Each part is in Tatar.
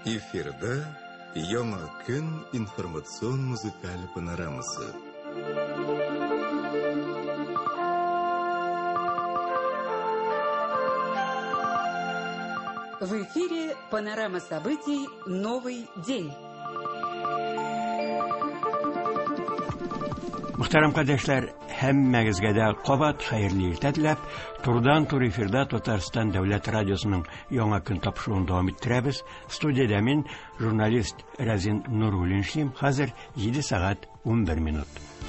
Эфирда Яңа көн информацион музыкаль панорамасы. В эфире панорама событий «Новый день». Muhtaram kardeşler, hemmegizge de qabat hayırlı irtedilep, turdan tur efirde Tatarstan Devlet Radyosu'nun Yaңа kün tapşırığını devam ettiremiz. Studiyada min jurnalist Razin Nurgulinşliyim. Hazır 7 saat 11 minut.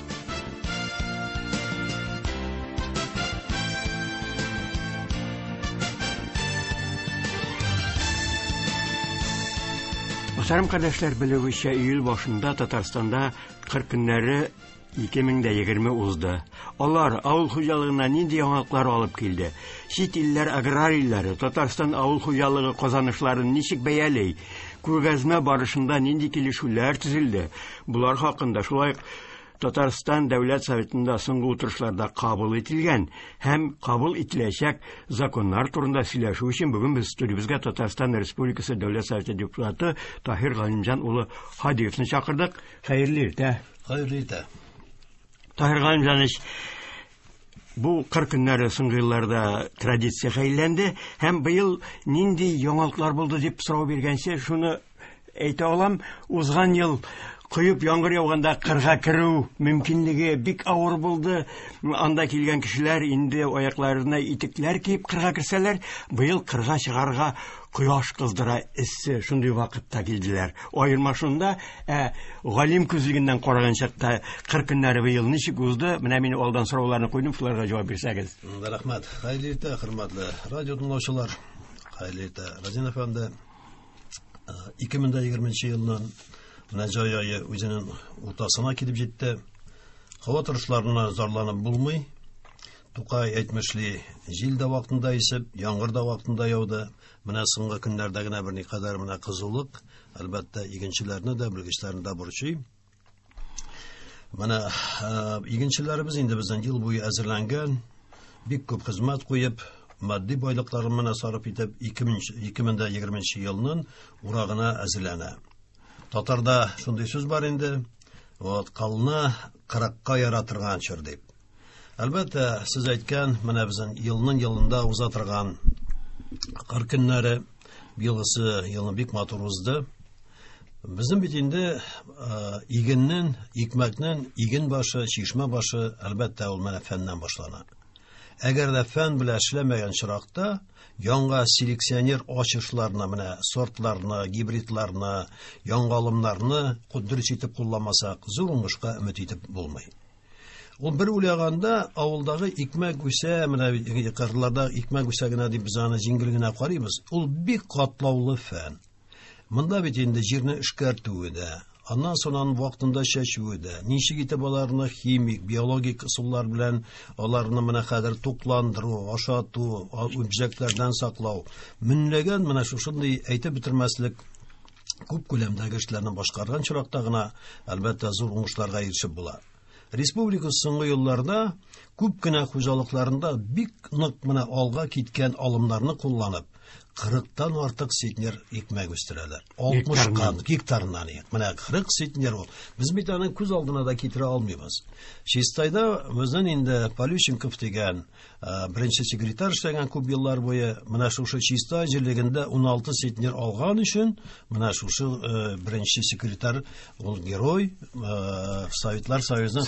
Muhtaram kardeşler, bilewişçe iyul başında Tatarstanda 40 günleri 2020 uzdu. Onlar avul hujalığına nindi yaңалыклар alıp keldi. Şit iller agrariyleri Tatarstan avul hujalığı kazanışlarını nişik bəyəley. Күргәзмә barışında nindi kilişüller tüzildi. Bular hakkında şulay Tatarstan Devlet Sovetinde soңгы отырышларда kabul etilgen hem kabul etilecek zakonlar turunda сөйләшү için bugün biz stüdyomuzga Tatarstan Respublikası Devlet Soveti deputatı Tahir Galimjan ulu Hadiyevni çağırdık. Hayırlı irte. Hayırlı irte. Tahir Galimjan, bu 40 günleri soңгы yıllarda tradisiya aylandı. Hem bu yıl nindi yaңалыклар buldu dep sorau bergense şunu әйтә алам. Узган yıl Kuyup yağmur yağganda kırga kırу mümkünlüğü bik ağır buldu. Anda kelgen kişiler indi ayaklarına itikler kiyip kırga kirseler. Bu yıl kırga çıgarga kuyaş kızdıra esse şunday vakıtta geldiler. Ayırmaşında galim közlüğünden koragan çakta 40 günleri bu yıl nişik uzdu. Mine meni oldan sorularını koydum. Şularga cevap berseniz. Rahmat. Hayırlı irte, hürmetli radyo dinləyicilər. Hayırlı irte. Razin efendi 2020 yılının Necai ayı özünün ortasına gidip gitti. Hava turuşlarına zorlanıp bulmay. Tukay etmişli jil de vaktinde isip, yağmur da vaktinde yağdı. Mine soңгы günlerdegine bir ne kadar mine kızılık. Elbette iginçilerine de bilgiçlerine de burçuyum. Mine iginçilerimiz indi bizden yıl boyu hazırlangan. Bir köp hizmet koyup, maddi boylıklarını mine sarıp itip 2020 yılının urağına hazırlana. Tatarda şunday söz var indi. Qalını 40'a yaratırgan çır deyip. Elbette siz aytgan mana bizning yılında uzatırgan 40 günleri yılgısı yılın bik matur uzdu. Bizim bitinde iginnin, ikmeknin igin başı, çişme başı elbette ol mana fenden başlana. Eğer de fen bile işlemeyen çırakta яңа селекционер açışlarına, менә sortlarını, gibritlarını, яңа алымнарны куддырыс итеп кулланмасак, зур уңышка өмет итеп булмый. Ул бер уйлаганда авылдагы икмәк үсә, менә кырларда икмәк үсә генә дип без аны җиңел генә карыйбыз. Ул бик катлаулы фән. Монда бит инде җирне эшкәртүе дә, аннан соң вакытында чәчүе дә, ничек итеп аларны химик, биологик ысуллар белән аларны менә хәзер тукландыру, ашату, үбҗәкләрдән саклау, меңләгән менә шушындый әйтеп бетермәслек күп күләмдәге эшләрне башкарган чиракта гына әлбәттә зур уңышларга ирешеп була. Республика соңгы елларда күп кенә хуҗалыкларында бик нык менә алга киткән алымнарны кулланып 40'tan artık sitner ekmek üstüreler. 60 hektarından ek. Менә 40 sitner ol. Biz bir tane күз алдына da kitire almıyoruz. Şistayda bizden indi Polющенков деген birinci sekreter işlegen күп yıllar boyu менә şuшы Şistay җирлегендә 16 sitner algan için менә şuшы birinci sekreter ol герой Sovetlar Soyuzu'nun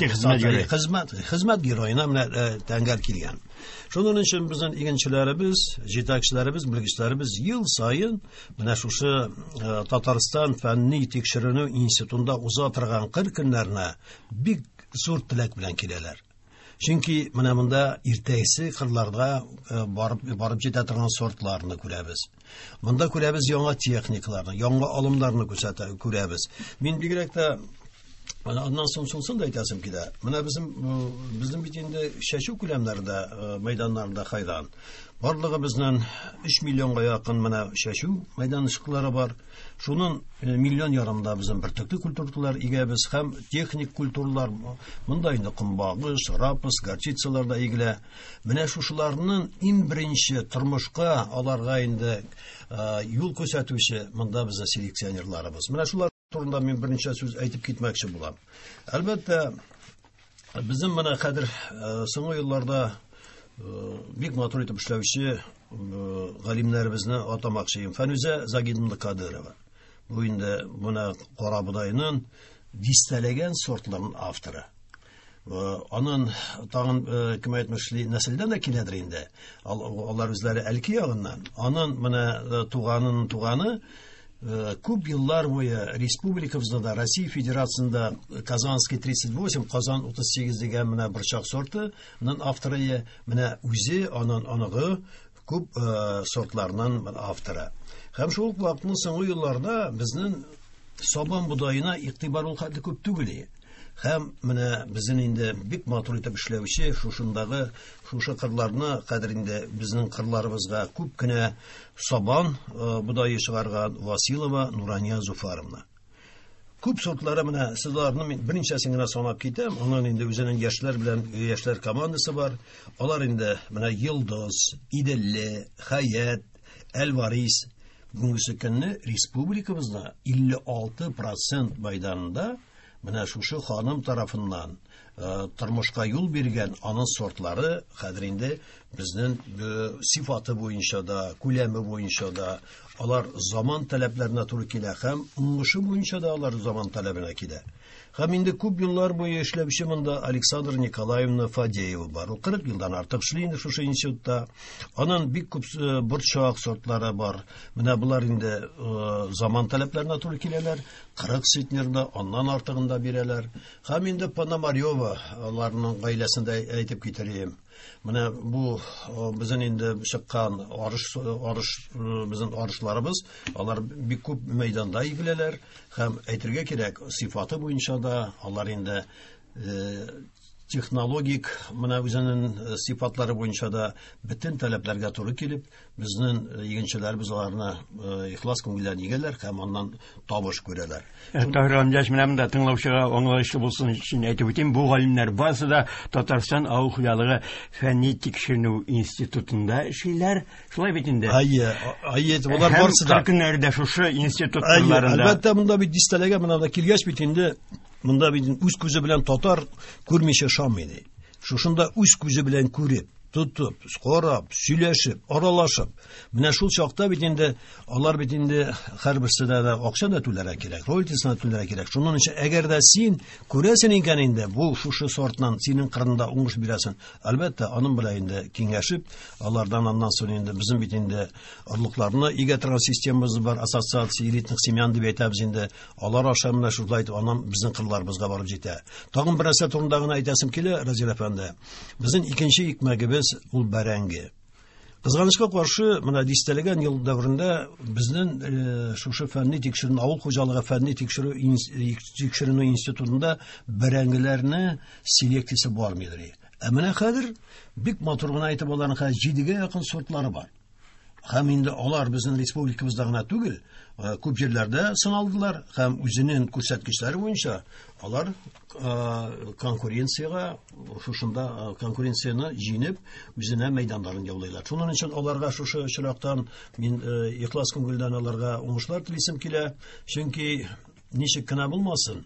hizmet geroyuna менә тәңгәл килгән. Şunun için bizden iginçilerimiz, jetakçilerimiz, bilgiçilerimiz yıl sayın менә şuшы Tatarstan Fənni Tekşürünü İnstitutunda uzatırgan 40 günlerine bik zor tilek bilen kileler. Çünkü менә bunda irtəsi kırlarda barıp jetatırgan sortlarını күрәбез. Bunda күрәбез яңа техникаларını, яңа alımlarını күрәбез. Min bigirək də Ondan so'ng da aytasım kida. Mana bizim bit endi шашу күләмнәрендә, мәйданнарында хайдан. Барлыгыбызның 3 миллионга якын менә шашу мәйданчыклары бар. Шуның миллион ярымда безнең бертөкле культуралар игәбез һәм техник культуралар монда инде кымбагыш, рапс, горчицалар да игелә. Менә шушыларның иң беренче тормышка аларга инде юл күрсәтүче монда безнең селекционерларыбыз. Менә шулар турында мен берничә сүз әйтеп китмәкче булам. Әлбәттә, безнең менә хәзер соңгы елларда бик матур итеп эшләүче галимнәребезне атамакчыйм. Фәнүзә Загидовна Кадырова. Бу инде моны кара будайның дистәләгән сортларын авторы. Аның тагын кем әйтмешли нәселдән дә киләдер инде. Алар үзләре әлки ягыннан. Аның менә туганы күп еллар буе республикабызда, Россия Федерациясында Казанский 38, Казан 38 дигән менә борчак сорты, аның авторы менә үзе аныгы күп сортларның авторы. Һәм шул ук вакытның соңгы елларда безнең сабан будайына игътибар ул хәтле күп түгел. Һәм менә безнең инде бик матур итеп эшләүче шушы кырларны кадәр инде безнең кырларыбызга күп кенә сабан будайы чыгарган Василова Нурания Зуфаровна. Күп сортлары менә сезләрне берничәсен генә санап китәм. Аның инде үзенең яшьләр командасы бар. Алар инде менә Йылдыз, Иделле, Хаят, Әлварис бүгенге көнне республикабызда 56% мәйданында менә шушы ханым тарафыннан тормышка юл биргән аның сортлары хәзер инде безнең сифаты буенча да, күләме буенча да алар заман таләпләренә туры килә һәм уңышы буенча да алар заман таләбенә килә. Һәм инде күп еллар буе эшләүче монда Александра Николаевна Фадеева бар. 40 елдан артык эшли инде шушы институтта. Аның бик күп борчак сортлары бар. Менә булар инде заман таләпләренә туры киләләр. 40 центнерда аннан артыгында бирәләр. Һәм инде Пономарева аларның гаиләсендә әйтеп китерим. Менә бу безнең инде чыккан арыш безнең арышларыбыз, алар бик күп мәйданда игеләләр һәм әйтергә кирәк, сифаты буенча да алар инде технологик менә үзенең сифатлары буенча да бөтен таләпләргә туры килеп, безнең игенчеләрбез аларны ихлас күңелдән игәләр һәм аннан табыш күрәләр. Тагын яшь менә монда тыңлаучыга аңлаешлы булсын өчен әйтеп үтим, бу галимнәр барысы да Татарстан авыл хуҗалыгы фәнни тикшеренү институтында эшлиләр. Шулай бит инде. Булар барысы да. Һәм көннәрдә шушы институтларында. Әлбәттә, монда бит дистәләгә менә да килгәч бит инде монда бит үз күзе белән татар күрмичә шамый. Шушында үз күзе белән күреп, тутып, карап, сөйләшеп, аралашып. Менә шул чакта бит инде алар бит инде һәрберсенә дә акча да түләргә кирәк, роялтисына түләргә кирәк. Шуның өчен әгәр дә син күрәсең икән инде бу шушы сортнан синең кырында уңыш бирәсең, әлбәттә аның белән инде киңәшеп, алардан аннан соң инде безнең бит инде орлыкларны игә торган системабыз бар, ассоциация элитных семьян дип әйтәбез инде. Алар аша менә шулай итеп аннан безнең кырларыбызга барып җитә. Тагын бер нәрсә турында гына әйтәсем килә, Разил әфәнде. Безнең икенче икмәгебез ул бәрәңге. Кызганычка каршы, менә дистәләгән ел дәврендә безнең шушы фәнни тикшеренү, авыл хуҗалыгы фәнни тикшеренү институтында бәрәңгеләрне селекциясе бармыйдыр. Ә менә хәзер бик матур гына әйтеп аларның 7-гә якын сортлары бар. Һәм инде алар безнең республикабызда гына түгел, күп җирләрдә сыналдылар һәм үзенең күрсәткечләре буенча алар конкуренцияга шушында конкуренцияны җиңеп үзенә мәйданнарын яулыйлар. Шуның өчен аларга шушы чираттан мин ихлас күңелдән аларга уңышлар телисем килә. Чөнки ничек кенә булмасын,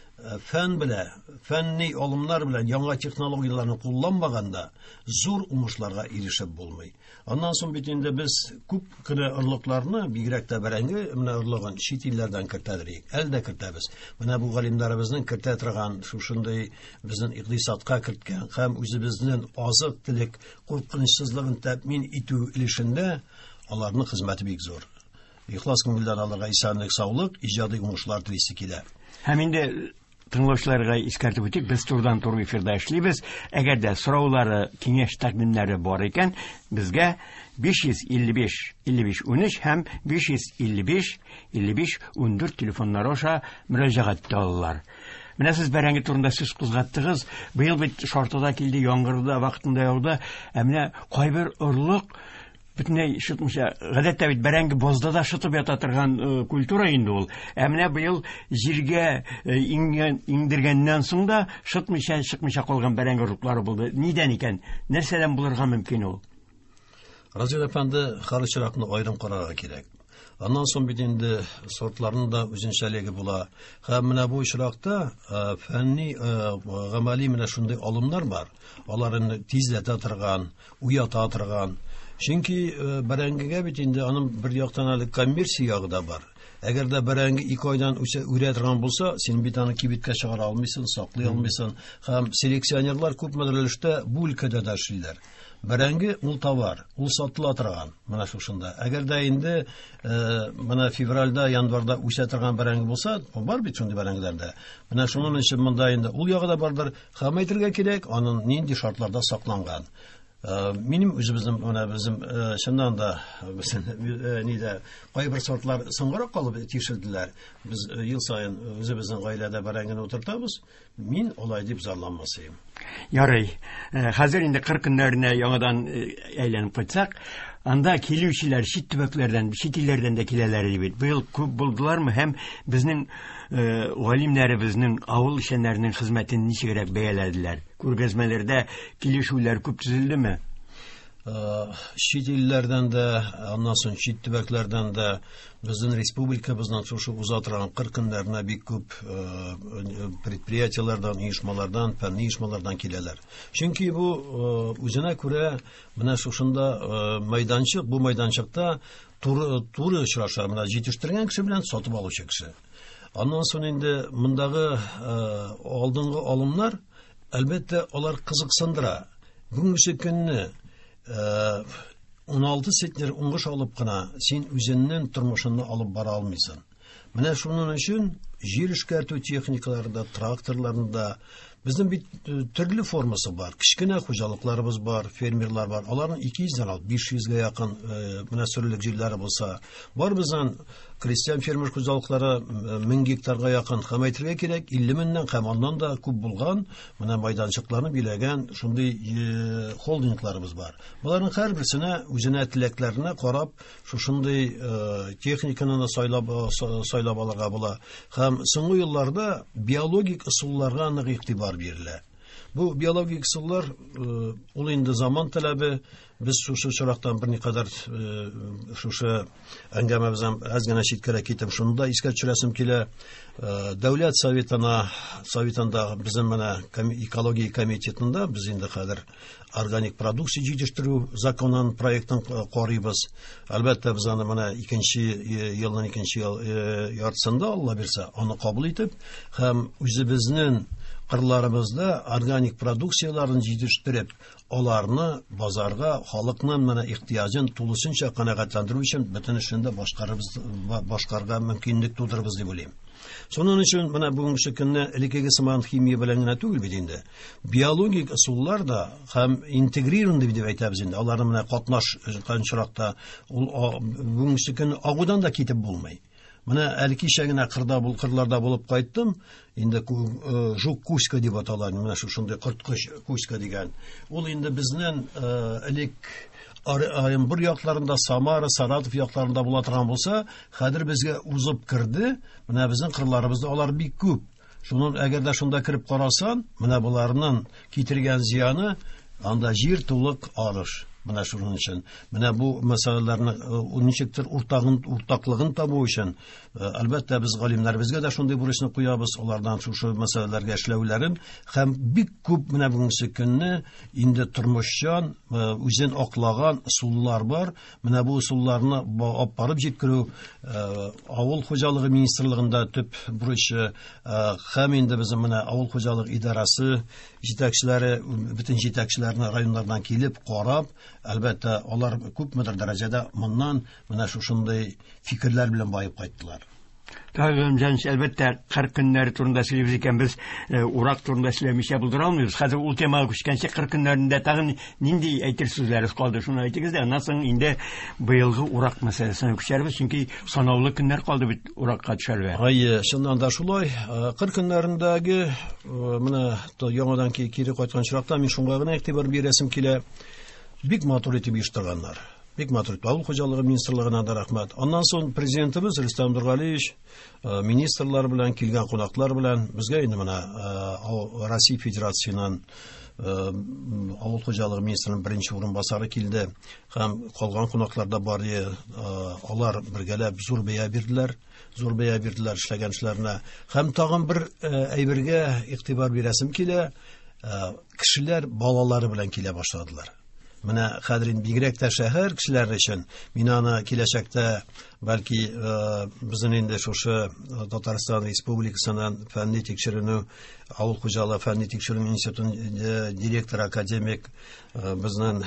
фәнни алымнар белән яңа технологияларны кулланмаганда зур уңышларга ирешеп булмый. Аннан соң бит инде без күп кенә орлыкларны, бигрәк тә бәрәңге менә орлыгын чит илләрдән кертәдик. Әлдә кертәбез. Менә бу галимнәребезнең кертә торган шушындый безнең икътисадка керткән һәм үзебезнең азык-төлек куркынычсызлыгын тәэмин итү өлешендә аларның хезмәте бик зур. Ихлас күңелдән аларга исәнлек, саулык, иҗади уңышлар телисе килә. Һәм инде тыңлаучыларга искәртеп үтик, без турдан тур эфирда эшлибез. Әгәр дә сораулары, киңәш тәкъдимнәре бар икән, безгә 555 55 13 һәм 555 55 14 телефоннары аша мөрәҗәгать итә алалар. Менә сез бәрәңге турында сүз кузгаттыгыз. Быел бит шартыда килде, яңгырда, вакытында яуды. Менә кайбер орлык бөтенләй шытмыйча, гадәттә бит бәрәңге бозда да шытып ята торган культура инде ул. Менә быел җиргә иңдергәннән соң да шытмыйча, чыкмыйча калган бәрәңге орлыклары булды. Нидән икән? Нәрсәдән булырга мөмкин ул? Разил әфәнде, харычракны аерым карарга кирәк. Аннан соң бит инде сортларның да үзенчәлеге була. Һәм менә бу очракта фәнни, гамәли менә шундый алымнар бар. Аларны тизләтә торган, уята торган. Чөнки бәрәңгегә бит инде аның бер яктан әле коммерция ягы да бар. Әгәр дә бәрәңге 2 айдан үрә торган булса, син бит аны кибеткә чыгара алмыйсың, саклый алмыйсың. Һәм селекционерлар күп мәдрәлештә бу өлкәдә дә эшлиләр. Бәрәңге ул товар, ул сатыла торган. Менә шушында. Әгәр дә инде менә февральдә, январьда үсә торган бәрәңге булса, бар бит шундый бәрәңгеләрдә. Менә шуның өчен монда инде ул ягы да бардыр. Һәм әйтергә кирәк, аның нинди шартларда сакланган. Минем үзебезнең менә безнең чыннан да безнең нидә кайбер сортлар соңгарак калып тишелделәр. Без ел сайын үзебезнең гаиләдә бәрәңгене утыртабыз. Мин алай дип зарланмасым. Ярый. Хәзер инде 40 көннәренә яңадан әйләнеп кайтсак, анда килүчеләр чит төбәкләрдән, чит илләрдән дә киләләр бит. Быел күп булдылармы һәм безнең галимнәребезнең, авыл эшчәннәренең хезмәтен ничегрәк бәяләделәр? Күргәзмәләрдә килешүләр күп төзелдеме? Чит илләрдән дә, аннан соң чит төбәкләрдән дә безнең республикабыздан шушы уза торган 40 көннәренә бик күп предприятиеләрдән, оешмалардан, фәнни оешмалардан киләләр. Чөнки бу үзенә күрә менә шушында майданчык, бу майданчыкта туры очраша, менә җитештергән кеше белән сатып алучы кеше. Аннан соң инде мондагы алдынгы алымнар, әлбәттә, алар кызыксындыра. Бүгенге көнне 16 центнер уңыш алып кына син үзеңнең тормышыңны алып бара алмыйсың. Менә шуның өчен җир эшкәртү техникаларында, тракторларында безнең бит төрле формасы бар. Кичкенә хуҗалыкларыбыз бар, фермерлар бар. Аларның 200-дән 500-гә якын менә сөрелек җирләре булса, бар безнең крестьян фермер хуҗалыклары 1000 гектарга якын. Һәм әйтергә кирәк, 50 меңнән һәм аннан да күп булган менә майданчыкларны биләгән шундый холдингларыбыз бар. Буларның һәрберсенә үзенә теләкләренә карап, шушындый техниканы сайлап алырга була. Һәм соңгы елларда биологик ысулларга нык игътибар бирелә. Бу биологик ысуллар ул инде заман таләбе. Без шушы чираттан берникадәр шушы әңгәмәбездән аз гына читкәрәк китеп, шунда искә төшерәсем килә. Дәүләт советында безнең менә экология комитетында без инде хәзер органик продукция җитештерү законын проектын карыйбыз. Әлбәттә, без аны менә 2 яртысында, Алла бирсә, аны кабул итеп, һәм үзебезнең кырларыбызда органик продукцияларын җитештереп, аларны базарга, халыкның менә ихтияҗын тулысынча канәгатьләндерү өчен бөтен эшендә башкарга мөмкинлек тудырбыз дип уйлыйм. Шуның өчен менә бүгенге көнне элеккеге сыман химия белән генә түгел бит инде. Биологик ысуллар да һәм интегрированы дип әйтәбез инде. Аларны менә катнашкан чиракта ул бүгенге көнне агудан да китеп булмый. Менә әлкичә генә кырларда булып кайттым. Инде жук кучка дип аталар. Менә шушындый кырткыч кучка дигән. Ул инде безнең элек Оренбур якларында, Самара, Саратов якларында була торган булса, хәзер безгә узып кирде. Менә безнең кырларыбызда алар бик күп. Шуның әгәр дә шунда кирип карасаң, менә буларның китергән зияны анда җир тулык арыш. Менә шуның өчен, менә бу мәсьәләләрне ничектер уртаклыгын табу өчен, әлбәттә, без галимнәребезгә дә шундый бурычны куябыз, алардан шушы мәсьәләләргә эшләүләрен, һәм бик күп менә бүгенге көнне инде тормышчан, үзен аклаган ысуллар бар. Менә бу ысулларны алып барып җиткерү авыл хуҗалыгы министрлыгында төп бурычы, һәм инде безнең менә авыл хуҗалык идарәсе җитәкчеләре, бөтен җитәкчеләрне районнардан килеп карап, әлбәттә, алар күпмедер дәрәҗәдә моннан менә шушындый фикерләр белән баеп кайттылар. Тагын әлбәттә 40 көннәр турында сөйлибез икән, без урак турында сөйләмичә булдыра алмыйбыз. Хәзер ул темага күчкәнче 40 көннәрендә тагын нинди әйтер сүзләрегез калды, шуны әйтегез дә, аннан соң инде быелгы урак мәсьәләсенә күчәрбез, чөнки санаулы көннәр калды бит уракка төшәргә. Чыннан да шулай. 40 көннәрендәге менә яңадан кире кайткан чиракта мин шуңа гына игътибар бирәсем килә. Бик матур итеп оештырганнар. Бик матур итеп. Авыл хуҗалыгы министрлыгына да рәхмәт. Аннан соң президентыбыз Рөстәм Нургалиевич министрлар белән, килгән кунаклар белән безгә инде менә Россия Федерациясеннан авыл хуҗалыгы министрының беренче урынбасары килде. Һәм калган кунаклар да бар иде. Алар бергәләп зур бәя бирделәр. Эшләгән эшләренә. Һәм тагын бер әйбергә игътибар бирәсем килә. Кешеләр балалары белән килә башладылар. Менә хәзер бигрәк тә шәһәр кешеләре өчен мин аны киләчәктә бәлки безнең инде шушы Татарстан Республикасының фәнни тикшеренү авыл хуҗалыгы фәнни тикшеренү институтының директоры академик безнең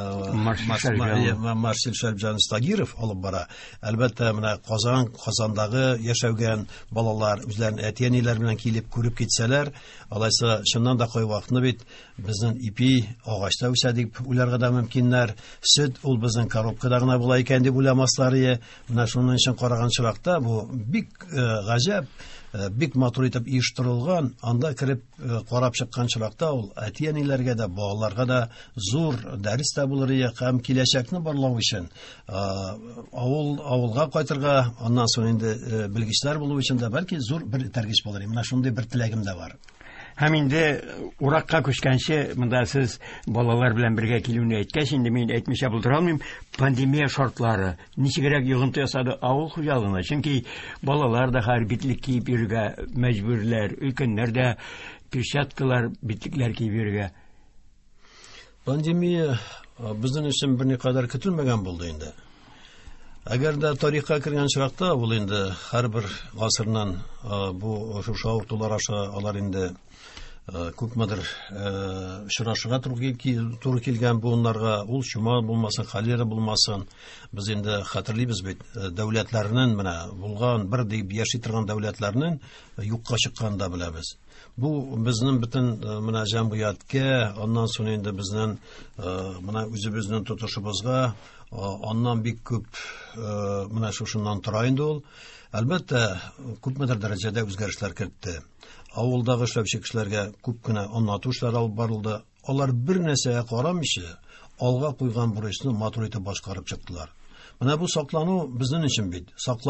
Марсель Шәрбҗан Стагиров алып бара. Әлбәттә менә Казандагы яшәгән балалар үзләрен әти-әниләр белән килеп күреп китсәләр, алайса чыннан да кай вакытны бит безнең ипи агачта үсә дип уйларга да мөмкиннәр. Сөт ул безнең коробкада гына була икән дип уйламаслар иде. Менә шуның өчен караган чиракта бу бик гаҗәп, бик матур итеп оештырылган, анда кирип карап чыккан чиракта ул әти-әниләргә дә, балаларга да зур дәрес тә булыр иде һәм киләчәкне барлау өчен авылга кайтырга, аннан соң инде белгечләр булу өчен дә бәлки зур бер тәргиш булыр. Менә шундый бер теләгем дә бар. Һәм инде уракка күчкәнче, монда сез балалар белән бергә килүне әйткәч, инде мин әйтмичә булдыра алмыйм, пандемия шартлары ничегрәк йогынты ясады авыл хуҗалыгына. Чөнки балалар да һәр битлек киеп йөрергә мәҗбүрләр, өлкәннәр дә перчаткалар, битлекләр киеп йөрергә. Пандемия безнең өчен берникадәр көтелмәгән булды инде. Әгәр дә тарихка кергән чиракта ул инде һәрбер гасырнан бу шушы авыртулар аша алар инде күпмедер очрашырга туры килгән буыннарга, ул чума булмасын, холера булмасын, без инде хәтерлибез бит, дәүләтләрнең менә булган бер дип яши торган дәүләтләрнең юкка чыкканда беләбез. Бу безнең бөтен менә җәмгыятькә, аннан соң инде безнең менә үзебезнең тотышыбызга аннан бик күп менә шушыннан тора инде ул. Әлбәттә, күпмедер дәрәҗәдә үзгәрешләр кертте. Авылдагы эшләүче кешеләргә күп кенә аңлату эшләре алып барылды. Алар бер нәрсәгә карамыйча, алга куйган бурычны матур итеп башкарып чыктылар. Менә бу саклану безнең өчен бит.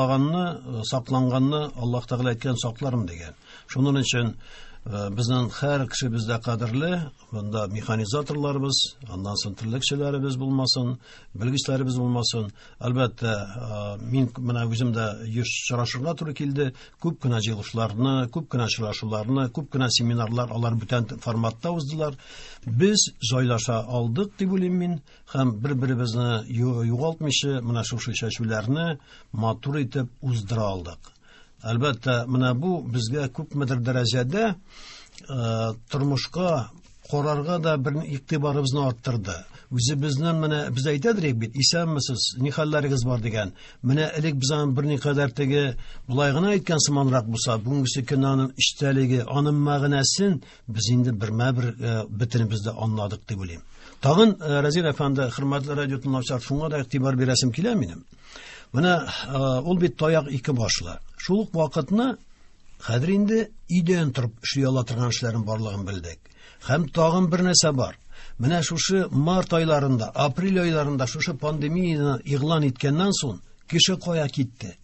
Сакланганны Аллаһ Тәгалә әйткән сакларым дигән. Шуның өчен безнең һәр кеше бездә кадерле, монда механизаторларыбыз, аннан соң терлекчеләребез булмасын, белгечләребез булмасын. Әлбәттә, мин менә үзем дә очрашырга туры килде. Күп кенә җыелышларны, күп кенә очрашуларны, күп кенә семинарлар алар бүтән форматта уздылар. Без җайлаша алдык дип уйлыйм мин, һәм бер-беребезне югалтмыйча менә шушы чәчүләрне матур итеп уздыра алдык. Әлбәттә, менә бу безгә күпмедер дәрәҗәдә тормышка карарга да бер игътибарыбызны арттырды. Үзебезнең менә без әйтәдек бит, исәнмесез, ни хәлләрегез бар дигән. Менә элек без аны берникадәр теге булай гына әйткән сыманрак булса, бүгенге көннән иштәлеге, аның мәгънәсен без инде бермә-бер бөтенебездә аңладык дип уйлыйм. Тагын Разил әфәнде, хөрмәтле радио тыңлаучылар, шуңа да игътибар бирәсем килә минем. Менә ул бит таяк ике башлы. Шул ук вакытны хәзер инде өйдән торып эшли ала торган эшләрен барлыгын белдек. Һәм тагын бер нәрсә бар. Менә шушы март айларында, апрель айларында шушы пандемияны игълан иткәннән соң кеше кая китте?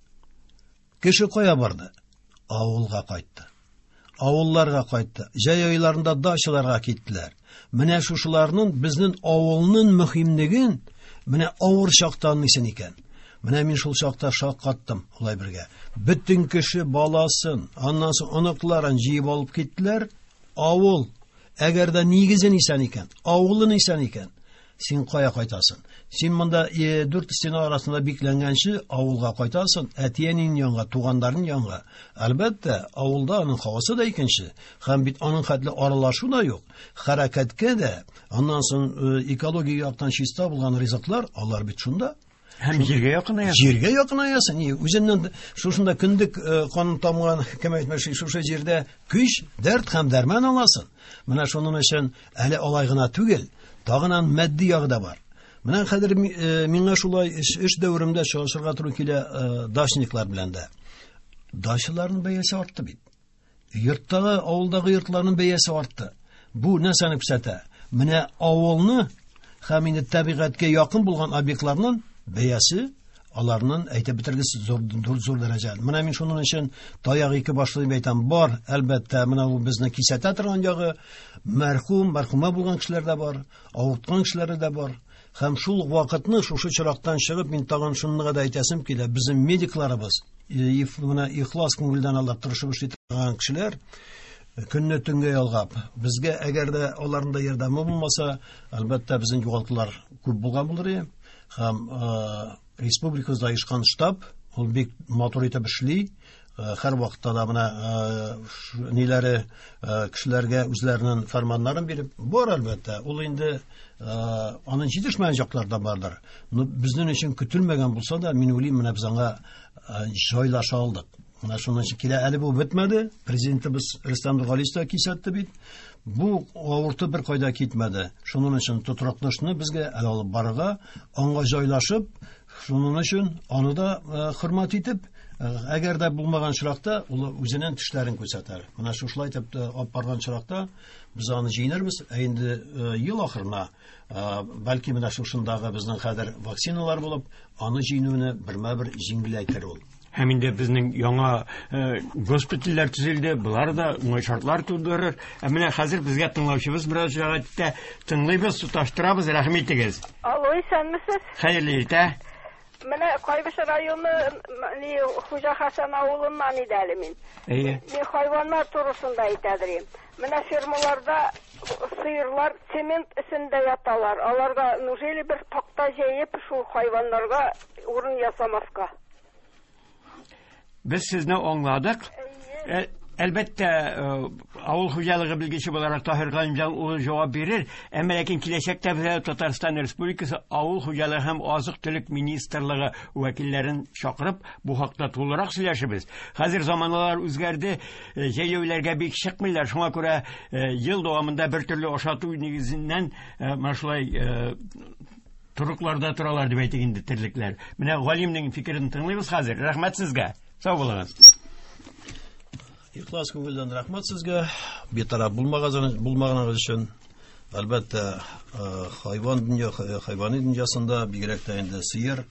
Кеше кая барды? Авылга кайтты. Авылларга кайтты. Җәй айларында дачаларга киттеләр. Менә шушыларның безнең авылның мөһимлеген менә авыр чакта аңлыйсын икән. Менә мин шул чакта шаккаттым, улай бергә. Бөтен кеше баласын, аннан соң оныкларын җыеп алып киттеләр. Авыл, әгәр дә нигезен исән икән, авылын исән икән, син кая кайтасың? Син монда 4 стена арасында бикләнгәнче авылга кайтасың, әтиянең янга, тугандарның янга. Әлбәттә, авылда аның хавасы да икенче, һәм бит аның хәтле аралашу да юк. Хәрәкәткә дә, аннан соң экология яктан чиста булган ризыклар, алар бит шунда. Һәм җиргә якыная. Җиргә якынаясың. Үзеннән шушында көндек канун тамган кем әйтмәши шушы җирдә көч, дәрт һәм дәрман аласың. Менә шуның өчен әле алай гына түгел, тагыннан матди ягы да бар. Менә хәзер миңа шулай эш дәвремдә чыгышырга туры килә дачниклар белән дә. Дачыларның бәясе артты бит. Йорттагы, авылдагы йортларның бәясе артты. Бу нәрсәне күрсәтә? Менә авылны һәм инде табигатькә якын булган объектларның бәясе аларның әйтеп бетергес зур дәрәҗә. Менә мин шуның өчен таяк ике башлы дип әйтәм. Бар, әлбәттә, менә ул безне кисәтә торган ягы, мәрхүмә булган кешеләр дә бар, авырткан кешеләр дә бар. Һәм шул вакытны шушы чирактан чыгып мин тагын шуныга да әйтәсем килә. Безнең медикларыбыз, менә ихлас күңелдән алып тырышып эшли торган кешеләр көнне төнгә ялгап, безгә әгәр дә аларында ярдәме булмаса, әлбәттә безнең югалтулар күп булган булыр. Һәм республикабызда ишкан штаб, ул бик матур итеп эшли. Һәр вакытта да менә ниләре кешеләргә үзләренең фәрманнарын биреп, бар әлбәттә, ул инде аның җитешмәгән яклар да бардыр. Безнең өчен көтелмәгән булса да, мин уйлыйм, менә без аңа җайлаша алдык. Менә шуның өчен килә, әле бу бетмәде. Президентыбыз Рөстәм Галиев та кисәтте бит. Бу авырты бер кайда китмәде. Шуның өчен тотракнышны безгә алып барырга, аңа җайлашып, шуның өчен аны да хөрмәт итеп, әгәр дә булмаган чиракта, ул үзенең тешләрен күрсәтер. Менә шулай итеп алып барган чиракта без аны җыйнырбыз. Инде ел ахырына, бәлки менә шушындагы безнең хәзер вакциналар булып, аны җыйнуны бермә-бер җиңеләйтер ул. Һәм инде безнең яңа госпитальләр төзелде, булар да уңай шартлар тудырыр. Менә хәзер безгә тыңлаучыбыз бераз җәһәттә тыңлыйбыз, туташтырабыз, рәхмәт итегез. Алло, исәнмесез? Хәерле иртә. Менә Кайбыш районы Хуҗа Хәсән авылыннан иде әле мин. Мин хайваннар турысында әйтәдерим. Менә фермаларда сыерлар цемент эсендә яталар. Аларга нужели бер такта җәеп шул хайваннарга урын ясамаска. Без сезне аңладык. Әлбәттә, авыл хуҗалыгы белгече буларак Таһир Галимҗан улы җавап бирер. Әмма ләкин киләчәктә без Татарстан Республикасы авыл хуҗалыгы һәм азык-төлек министрлыгы вәкилләрен чакырып, бу хакта тулырак сөйләшебез. Хәзер заманлар үзгәрде, җәйләүләргә бик чыкмыйлар. Шуңа күрә ел дәвамында бер төрле ашату нигезеннән мәшулай турыкларда торалар дип әйтик инде терлекләр. Менә Галимнең фикерен тыңлыйбыз хәзер. Рәхмәт сезгә. Сау булыгыз. Ихлас күңелдән рәхмәт сезгә. Бетарап булмаганыгыз өчен. Әлбәттә, хайвани дөньясында бигрәк тә инде сыер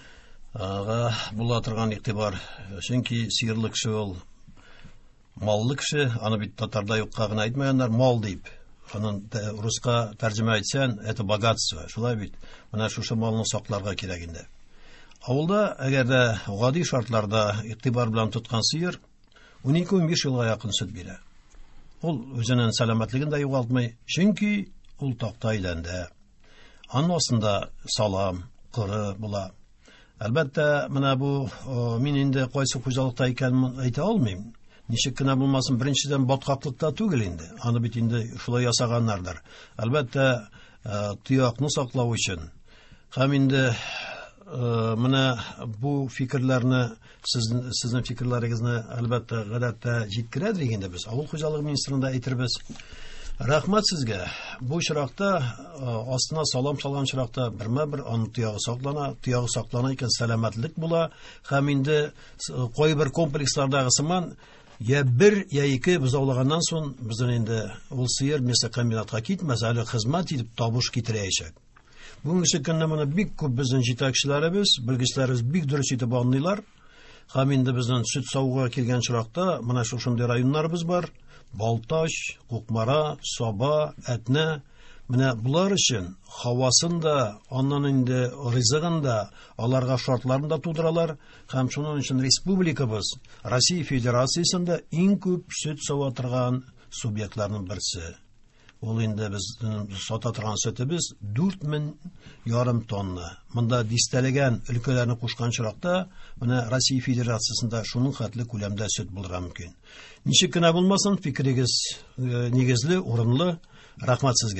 була торган игътибар. Чөнки сыерлы кеше ул маллы кеше, аны бит татарда юкка гына әйтмәгәннәр, мал дип. Аның руска тәрҗемә итсәң, это богатство. Шулай бит. Менә шушы малны сакларга кирәк инде. Авылда, әгәр дә гади шартларда игътибар белән тоткан сыер 12-15 елга якын сөт бирә. Ул үзенең сәламәтлеген дә югалтмый, чөнки ул такта әйләндә. Аның астында салам, кыры була. Әлбәттә, менә бу мин инде кайсы хуҗалыкта икәнен әйтә алмыйм. Ничек кенә булмасын, беренчедән баткаклыкта түгел инде. Аны бит инде шулай ясаганнардыр. Әлбәттә, тоякны саклау өчен. Һәм инде менә бу фикерләрне, сезнең фикерләрегезне әлбәттә гадәттә җиткерәдер инде без. Авыл хуҗалыгы министрында әйтербез. Рәхмәт сезгә. Бу чиракта астына салам салган чиракта бермә-бер аны тоягы саклана икән, сәламәтлек була. Һәм инде кайбер комплекслардагы сыман я бер, я ике бузаулаганнан соң безнең инде ул сыер мәсә комбинатка китмәс, әле хезмәт итеп табыш китерәчәк. Бүгенге көндә моны бик күп безнең җитәкчеләребез, белгечләребез бик дөрес итеп аңлыйлар. Һәм инде безнең сөт савуга килгән чиракта менә шушындый районнарыбыз бар. Балташ, Кукмара, Саба, Әтнә. Менә булар өчен һавасын да, аннан инде ризыгын да, аларга шартларын да тудыралар. Һәм шуның өчен республикабыз, Россия Федерациясендә иң күп сөт сава торган субъектларның берсе. Ул инде безнең сата торган сөтебез 4,5 тонна. Монда дистәләгән өлкәләрне кушкан чиракта, менә Россия Федерациясендә шуның хәтле күләмдә сөт булырга мөмкин. Ничек кенә булмасын, фикерегез нигезле, урынлы. Рәхмәт сезгә.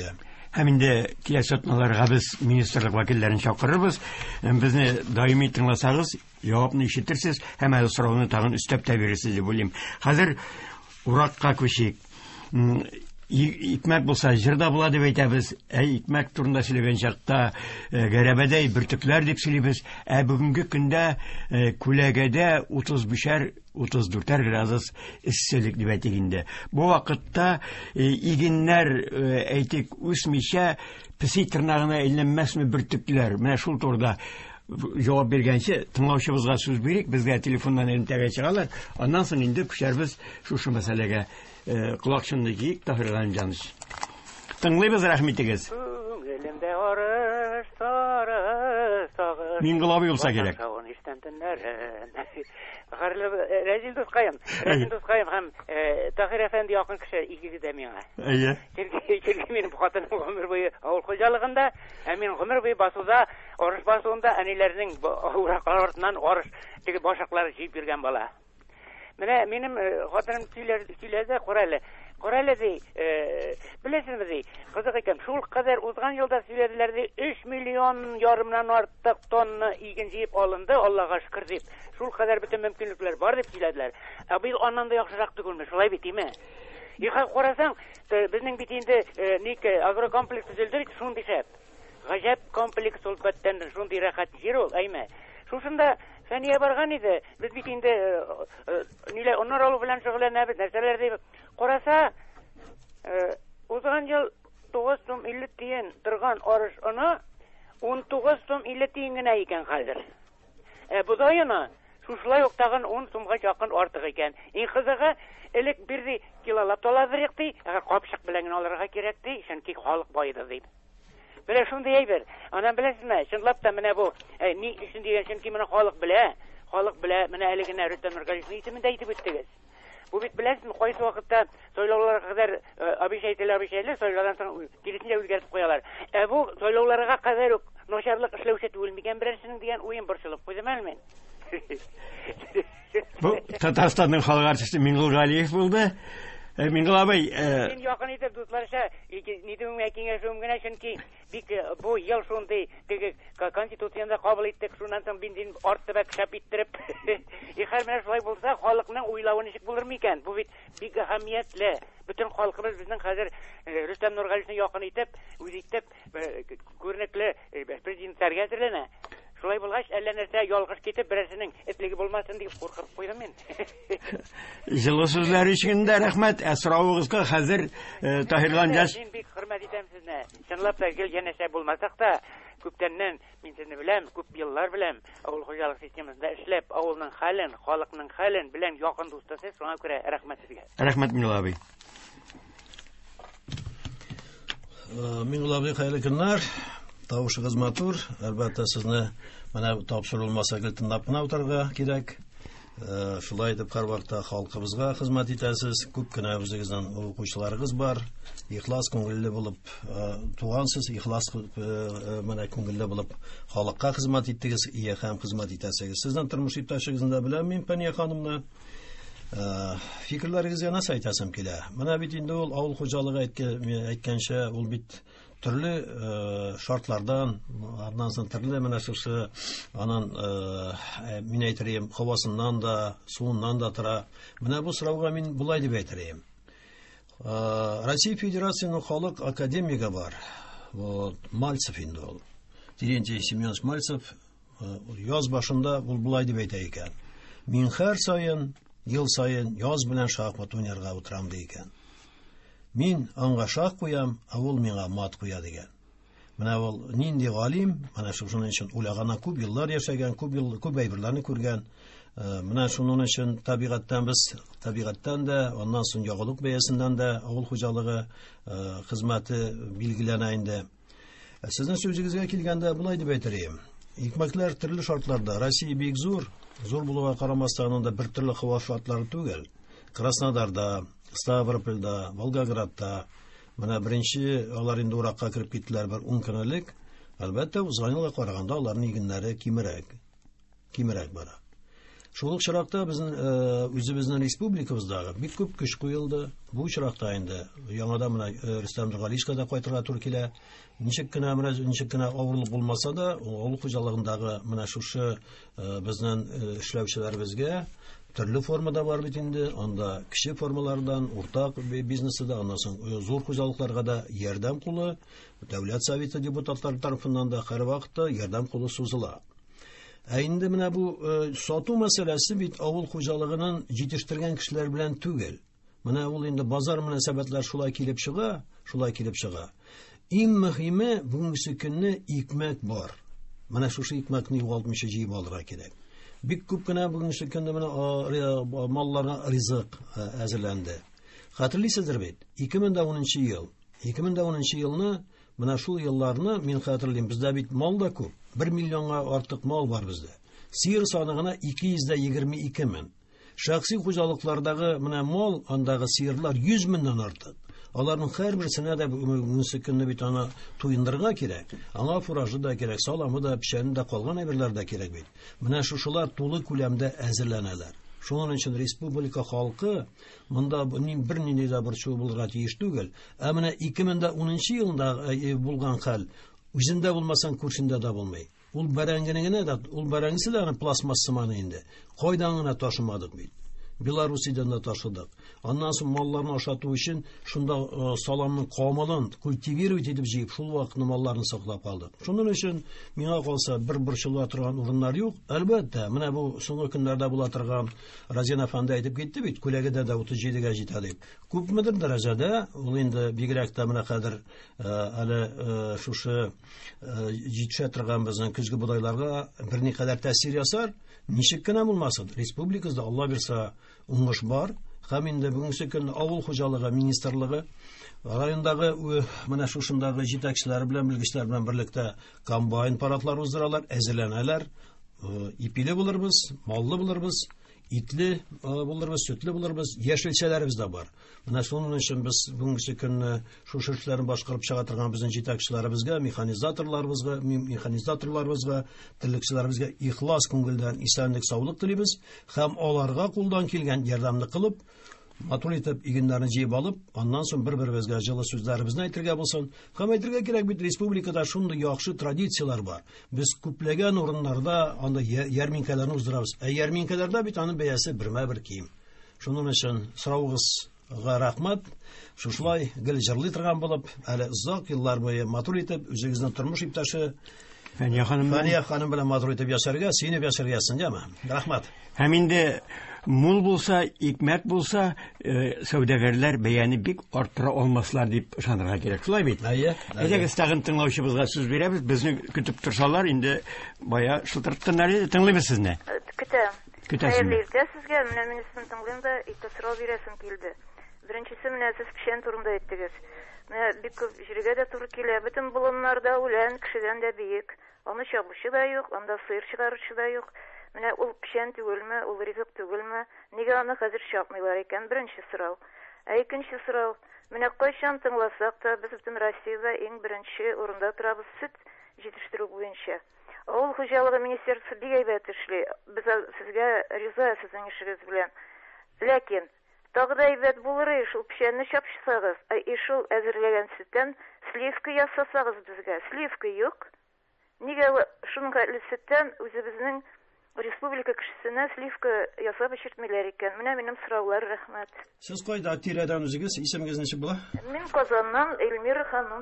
Һәм инде киләсе атналарга без министрлык вәкилләрен чакырырбыз. Безне даими тыңласагыз, җавапны ишетерсез, һәм әле сорауны тагын өстәп тә бирерсез дип уйлыйм. Хәзер уракка күчик. Икмәк булса җырда була дип әйтәбез. Икмәк турында сөйләгән чакта гәрәбәдәй бөртекләр дип сөйлибез. Бүгенге көндә күләгәдә 35-34 градус эсселек дип әйтик инде. Бу вакытта игеннәр әйтик үсмичә песи тырнагына әйләнмәсме бөртекләр. Менә шул турыда җавап биргәнче тыңлаучыбызга сүз бирик. Безгә телефоннан элемтәгә чыгалар. Аннан соң инде күчәрбез шушы мәсьәләгә. Kulakçınlı giyik Tahirgan Canış. Tınlıyız rahmetiniz. Elimde arış sarı sağır. Mingıl abi olsa gerek. Rezil dostkayım. Hem Tahir Efendi yakın kişi ilgili de miyana. İyi. Çünkü benim katının ömür boyu avul kocalıgında, benim ömür boyu basıda, oruç basığında anilerinin uğraklarından oruç başakları jiyip birgen bala. Benim hatırım tüylerde Koraylı dey, bilesiniz dey, kızık iken, şul kadar uzgan yılda söylediler dey, 3 milyon yarımdan artık tonna igen jiyip alındı, Allah'a şükür deyip, şul kadar bütün mümkünlükler var deyip söylediler. Bu yıl ondan da yaxşırak tükülmüş, şolay biteyim mi? Yıka korasan, bizning biteyinde agrokompleks düzüldü, şun dişep. Gajab kompleks ol batten, şun di rahat jir ol, ayme. Şuşunda Feniye bargan idi. Biz bitinde nile onlar alı bilen şöyle nerseler deyip korasa uzun yıl 9 som 50 tiyen durgan oruç onu 19 som 50 tiyengine iken hazır. Bu da yana şuşla yoktağın 10 somga yakın artık iken. En kızığı elek bir kilolap dolar di, kapşak bilen alırga gerekti, çünkü halık bayıdı deyip. Böyle şunu diyeyim. Anam bilesiniz mi? Şunlap da mene bu. Ni işin diyen çünkü mene halık bile. Halık bile mene elegine rütten mürgaliş. Neyse de yitip bittiniz. Bu bit bilesiniz mi? Koysu vakitte soylavlara kadar abişeyler soylavlardan sonra girisince özgertip koyarlar. Bu soylavlara kadar noşarlık işlevşet ölmeyken birersinin diyen uyum borçluluk. Koydum elmen. Bu Tatarstan'ın halk artisti Mingıl Galiyev buldu. Mingıl abi... Ben yakın edip dostlarışa, nidimime kengeşimgene çünkü bu yıl sonunda konstitusyonda kabul ettik, şundan sonra bindin orta ve kışap ettirip, her mene şolay bulsa, halkının uylavını işik bulur mu iken? Bu bir ahamiyetle, bütün halkımız bizden hazır Rüstem Nurgalisi'ne yakın edip, görünekli prezidentler getirlene. Şolay bulgaç, ellenirse yolgış ketip, birisinin etligi bulmasın deyip korkup koydum ben. Жылы сүзләр өчен дә рәхмәт. Сорауыгызга хәзер Tahirgan Canış. Мин бик хөрмәт итәм сезне. Чынлап та гел янәшә булмасак та, күптәннән мин сезне беләм, күп еллар беләм. Авыл хуҗалык системасында эшләп, авылның хәлен, халыкның хәлен беләм, якын дустысыз. Шуңа күрә рәхмәт сезгә. Рәхмәт Миңгол абый. Миңгол абый, хәерле көннәр. Тавышыгыз матур. Әлбәттә сезне менә тапшырылмаса гел тыңлап кына утырырга кирәк. Шулай итеп һәрвакытта халкыбызга хезмәт итәсез. Күп кенә үзегезнең укучыларыгыз бар. Ихлас күңелле булып тугансыз, ихлас менә күңелле булып халыкка хезмәт иттегез, ия һәм хезмәт итәсез. Сезнең тормыш иптәшегезне дә беләм мин, Пәния ханымны. Фикерләрегезгә нәрсә әйтәсем килә? Менә бит инде ул авыл хуҗалыгы әйткәнчә, ул бит төрле шартлардан, аннан соң төрле менә шушы анан мин әйтәрем, һавасыннан да, суыннан да тора. Менә бу сорауга мин булай дип әйтәрем. Россия Федерациясының халык академигы бар. Вот Мальцев инде ул. Терентий Семенович Мальцев яз башында ул булай дип әйтә икән. Мин һәр сайын, ел сайын яз белән шахмат уйнарга утырам ди икән. Мин аңа шах куям, ул миңа мат куя дигән. Менә ул нинди галим, менә шуның өчен уйлагана күп еллар яшәгән, күп әйберләрне күргән. Менә шуның өчен табигатьтән дә, аннан соң ягылык бәясеннән дә авыл хуҗалыгы хезмәте билгеләнә инде. Сезнең сүзегезгә килгәндә булай дип әйтәрем. Икмәкләр төрле шартларда, Россия бик зур булуга карамастан анда бер төрле һава шартлары түгел. Краснодарда, Ставропольда, Волгоградта, менә беренче алар инде уракка кирип киттеләр бер 10 көнлек. Әлбәттә, узган елга караганда аларның игеннәре кимерәк бара. Шул ук чиракта безнең үзебезнең республикабыздагы бик күп көч куелды. Бу чиракта инде яңадан менә Рөстәм Галишка да кайтырга туры килә. Ничек кенә авырлык булмаса да, авыл хуҗалыгындагы менә шушы безнең эшләүчеләребезгә төрле формада бар бит инде. Анда кичә формалардан, уртак бизнесы да, аннан соң зур хуҗалыкларга да ярдәм кулы Дәүләт Советы депутатлары тарафыннан да һәр вакытта ярдәм кулы сузыла. Инде менә бу сату мәсьәләсе бит авыл хуҗалыгының җитештергән кешеләр белән түгел. Менә ул инде базар мөнәсәбәтләр шулай килеп чыга. Иң мөһиме бүгенге көнне икмәк бар. Менә шушы икмәкне югалтмыйча җыеп алырга кирәк. Бик күп кенә бүгенге көнне менә малларга ризык әзерләнде. Хәтерлисездер бит, 2010 ел. 2010 елны менә шул елларны мин хәтерлим, бездә бит мал да күп. 1 миллионга артык мал бар бездә. Сыер саны гына 222 мең. Шәхси хуҗалыклардагы менә мал, андагы сыерлар 100 меңнән артык. Аларның һәрберсенә дә бүгенге көнне бит аны туендырга кирәк. Аңа фуражы да кирәк, саламы да, печәне дә, калган әйберләр дә кирәк бит. Менә шушылар тулы күләмдә әзерләнәләр. Шуның өчен республика халкы монда бернинди дә борчу булырга тиеш түгел. Ә менә 2010 елда булган хәл үзендә булмасаң күршендә дә булмый. Ул бәрәңгенегенә дә, ул бәрәңгесе дә пластмасс сыманы инде. Кайдан гына ташымадык бит. Белоруссиядән да ташыдык. Аннан соң малларны ашату өчен шунда саламның камылын культивировать итеп җыеп, шул вакытны малларны саклап калдык. Шуның өчен миңа калса бер борчыла торган урыннар юк. Әлбәттә, менә бу соңгы көннәрдә була торган Разин әфәнде әйтеп китте бит, күләгедә дә 37-гә җитә дип. Күпмедер дәрәҗәдә ул инде бигрәк тә менә хәзер әле шушы җитешә торган безнең көзге будайларга берникадәр тәэсир ясар. Ничек кенә булмасын, республикабызда Алла бирсә уңыш бар. Һәм инде бүгенге көнне авыл хуҗалыгы министрлыгы райондагы менә шушындагы җитәкчеләр белән, белгечләр белән берлектә комбайн парадлар уздыралар, әзерләнәләр. Ипиле булырбыз, маллы булырбыз, итле булырбыз, сөтле булырбыз, яшелчәләребез дә бар. Менә шуның өчен без бүгенге көнне шушы эшләрне башкарып чыга торган безнең җитәкчеләребезгә, механизаторларыбызга, терлекчеләребезгә ихлас күңелдән исәнлек, саулык телибез һәм аларга кулдан килгән ярдәмне кылып, матур итеп игеннәрне җыеп алып, аннан соң бер-беребезгә җылы сүзләребезне әйтергә булсын. Һәм әйтергә кирәк бит, республикада шундый яхшы традициялар бар. Без күпләгән урыннарда анда ярминкаларны уздырабыз. Ярминкаларда бит аның бәясе бермә-бер кием. Шуның өчен соравыгызга рәхмәт. Шушылай гел җырлый торган булып, әле озак еллар буе матур итеп үзегезнең тормыш иптәше Фәния ханым белән матур итеп яшәргә, сөенеп яшәргәсен, яма. Рәхмәт. Һәм инде мул булса, икмәк булса, сәүдәгәрләр бәяне бик арттыра алмаслар дип ышанырга кирәк. Шулай бит? Әйдәгез, тагын тыңлаучыбызга сүз бирәбез. Безне көтеп торсалар, инде бая шылтырттылар, тыңлыйбыз сезне. Көтәсезме? Сезгә менә мин сезне тыңлыйм да, итсырау бирәсем килде. Беренчесе менә сез печән турында әйттегез. Менә бик күп җиргә дә туры килә. Бөтен болыннарда үлән кешедән дә биек. Аны чабучы да юк, анда сыер чыгаручы да юк. Менә ул печән түгелме, ул ризык түгелме? Нигә аны хәзер чапмыйлар икән? Беренче сорау. Икенче сорау. Менә кайчан тыңласак та, без бөтен Россиядә иң беренче урында торабыз сөт җитештерү буенча. Авыл хуҗалыгы министрлыгы бик әйбәт эшли. Без сезгә риза сезнең эшегез белән. Ләкин тагы да әйбәт булыр шул печәнне чапшысагыз, шул әзерләгән сөттән сливка ясасагыз безгә. Сливка юк. Нигә шуның хәтле сөттән үзебезнең республика кешесенә сливка ясап эчертмиләр икән? Менә минем сораулар, рәхмәт. Сез кайда тирәдән үзегез, исемегез ничек була? Мин Казаннан, Эльмира ханым.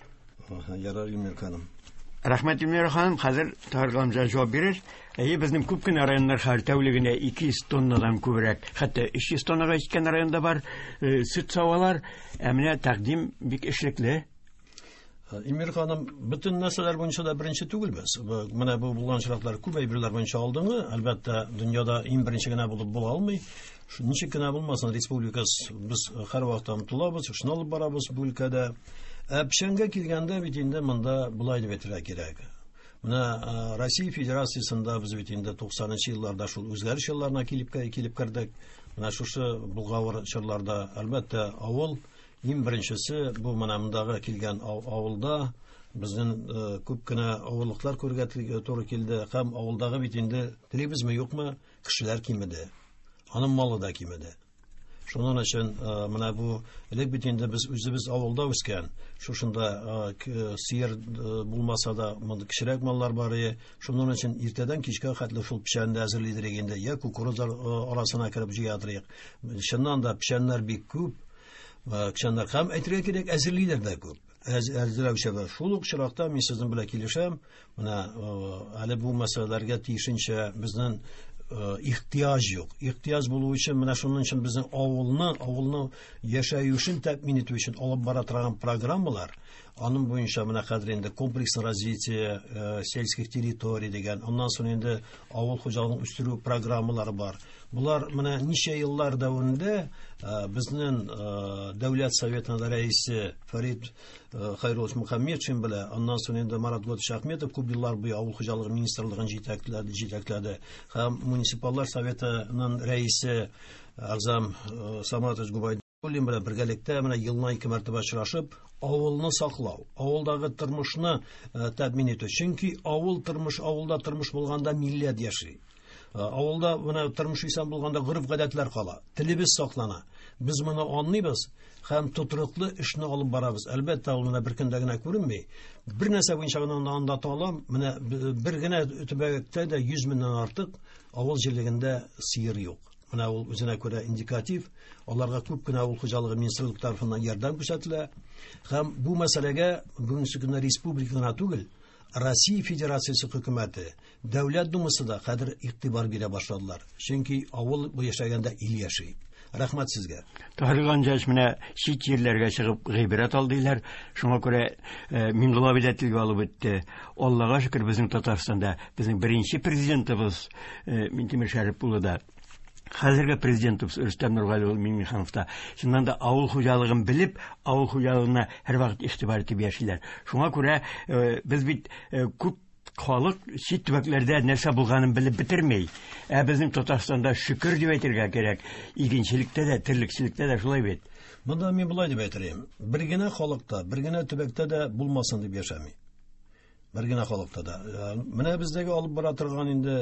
Ярар, Эльмира ханым. Рәхмәт, Эльмира ханым, хәзер Тарганҗа җавап бирер. Безнең күп кенә районнар һәр тәүлегенә 200 тоннадан күбрәк, хәтта 300 тоннага җиткән районда бар сөт савалар. Менә тәкъдим бик эшлекле. Эльмира ханым, бөтен нәрсәләр буенча да беренче түгелбез. Менә бу булган чираклар күп әйберләр буенча алдыңы. Әлбәттә, дөньяда иң беренче генә булып була алмый. Ничек кенә булмасын, республикабыз без һәр вакыт омтылабыз, шуны алып барабыз бу өлкәдә. Печәнгә килгәндә бит инде монда булай дип әйтергә кирәк. Менә Россия Федерациясында без бит инде 90-нчы елларда шул үзгәреш елларына килеп кердек. Менә шушы булгавыр чорларда әлбәттә авыл иң беренчесе бу менә мондагы килгән авылда Безнең күп кенә авырлыклар күргән туры килде. Һәм авылдагы бит инде телибезме, юкмы, кешеләр кимеде. Аның малы да кимеде. Шуның өчен менә бу элек бит инде без үзебез авылда үскән. Шушында сыер булмаса да, монда кичерәк маллар бар иде. Шуның өчен иртәдән кичкә хәтле шул печәнне әзерлидек инде. Я кукуруз арасына кереп җыядырык. Шуннан да печәннәр бик күп. Печәннәр һәм әйтергә кирәк, әзерлидер дә күп. Әзерләүче бар. Шул ук чиракта мин сезнең белән килешәм. Менә әле бу мәсьәләләргә тиешенчә безнең ихтияж юк. Ихтияж булу өчен менә шуның өчен безнең авылны яшәү өчен тәэмин итү өчен алып бара торган программалар, аның буенча менә хәзер инде комплексный развитие сельских территорий дигән, аннан соң инде авыл хуҗалыгын үстерү программалары бар. Булар менә ничә еллар дәвамында безнең дәүләт советының рәисе Фарид Хайруллович Мөхәммәтшин белән, аннан соң инде Марат Готович Ахметов күп еллар буе авыл хуҗалыгы министрлыгын җитәкләде. Һәм муниципаллар советының рәисе Агзам Саматович Губайдуллин белән бергәлектә менә елына 2 мәртәбә очрашып, авылны саклау, авылдагы тормышны тәэмин итү. Чөнки авылда тормыш булганда милләт яши. Авылда менә тормыш исән булганда гырыф-гадәтләр кала, телебез саклана. Без моны аңлыйбыз һәм тотрыклы эшне алып барабыз. Әлбәттә, ул менә бер көндә генә күренми. Бер нәрсә буенча гына анда талам, менә бер генә төбәктә дә 100 меңнән артык авыл җирлегендә сыер юк. Менә ул үзенә күрә индикатив. Аларга күп кенә авыл хуҗалыгы министрлык тарафыннан ярдәм күрсәтелә. Һәм бу мәсьәләгә бүгенге көндә республика гына түгел, Россия Федерациясе хөкүмәте, дәүләт думасы да хәзер игътибар бирә башладылар. Чөнки авыл бу яшәгәндә ил яши. Рәхмәт сезгә. Тарыган җәш менә чит җирләргә чыгып гыйбрәт алдылар. Шуңа күрә Миңгала бидәтилгә алып үтте. Аллага шөкер, безнең Татарстанда безнең беренче президентыбыз Минтимер Шәрипов улы да, хәзерге президентыбыз Рөстәм Нургалиев Миңнеханов та, шуннан да авыл хуҗалыгын белеп, авыл хуҗалыгына һәрвакыт игътибар итеп яшиләр. Шуңа күрә без бит күп халык чит төбәкләрдә нәрсә булганын белеп бетермәй. Безнең Татарстанда шөкер дип әйтергә кирәк. Игенчелектә дә, терлекчелектә дә шулай бит. Монда мин булай дип әйтәм. Бер генә халыкта, бер генә төбәктә дә булмасын дип яшәми. Бер генә халыкта да. Менә бездәге алып бара торган инде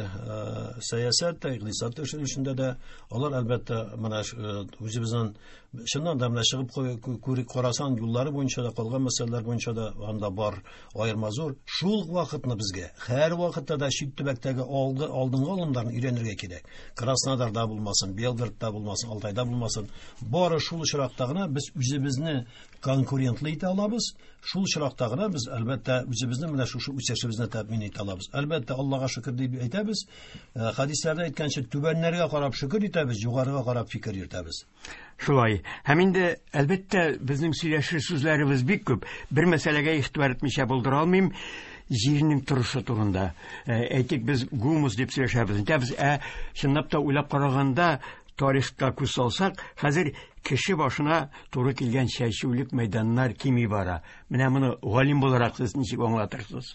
сәясәт тә, икътисад эшләрендә дә алар әлбәттә менә үзебезнең шуннан да менә чыгып күрик карасан юллары буенча да, калган мәсьәләләр буенча да анда бар аерма зур. Шул вакытны безгә һәр вакытта да чит төбәктәге алдынгы алымнарны өйрәнергә кирәк. Краснодарда булмасын, Белгородта булмасын, Алтайда булмасын. Бары шул чиракта гына без үзебезне конкурентлы итә алабыз. Шул чиракта гына без әлбәттә үзебезне менә шушы үсешебезне тәэмин итә алабыз. Әлбәттә, Аллага шөкер дип әйтәбез. Хадисләрдә әйткәнчә, түбәннәргә карап шөкер итәбез, югарыга карап фикер йөртәбез. Шулай. Һәм инде әлбәттә безнең сөйләшер сүзләребез бик күп. Бер мәсьәләгә игътибар итмичә булдыра алмыйм. Җирнең торышы турында. Әйтик, без гумус дип сөйләшәбез. Без чынлап та уйлап караганда, тарихка күз салсак, хәзер кеше башына туры килгән чәчүлек мәйданнар кими бара. Менә моны галим буларак сез ничек аңлатырсыз?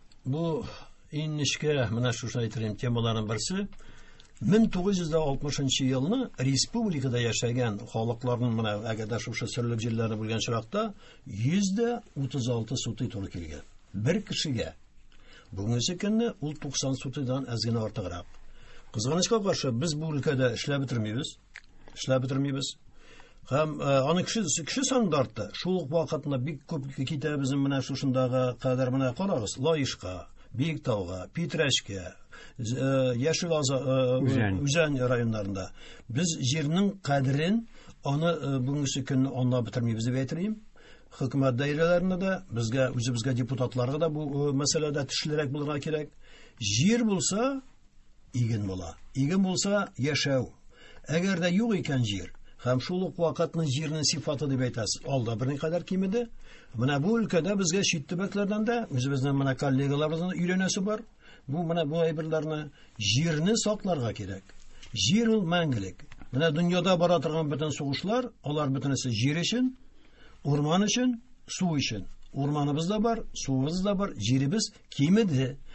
Бу иннешкә менә шушы әйтелгән темаларның берсе 1960 елны республикада яшәгән халыкларның менә әгәр шушы серлек җирләрне белгән чиракта 136 суты туры килгән. Бер кешегә. Бүгенге көнне ул 90 сутыдан әз генә артыграк. Кызганычка каршы, без бу өлкәдә эшләп бетермибез. Һәм аны кеше саны да артты. Шул ук вакытында бик күп китә безнең менә шушындагы кадәр менә карагыз. Лаишка, Биектауга, Питрәчкә, Яшел Үзән районнарында. Без җирнең кадерен аны бүгенге көнне аңлап бетермибез дип әйтәм. Хөкүмәт даирәләрендә дә, үзебезгә депутатларга да бу мәсьәләдә төшлерәк булырга кирәк. Җир булса, иген була. Иген булса, яшәү. Әгәр дә юк икән җир, һәм шул ук вакытның җирнең сыйфаты дип әйтәсез, алда берникадәр кимеде. Менә бу өлкәдә безгә чит төбәкләрдән дә, үзебезнең менә коллегаларыбызның өйрәнәсе бар. Бу менә бу әйберләрне җирне сакларга кирәк. Җир ул мәңгелек. Менә дөньяда бара торган бөтен сугышлар, алар бөтенесе җир өчен, урман өчен, су өчен. Урманыбыз да бар, суыбыз да бар, җиребез кимеде.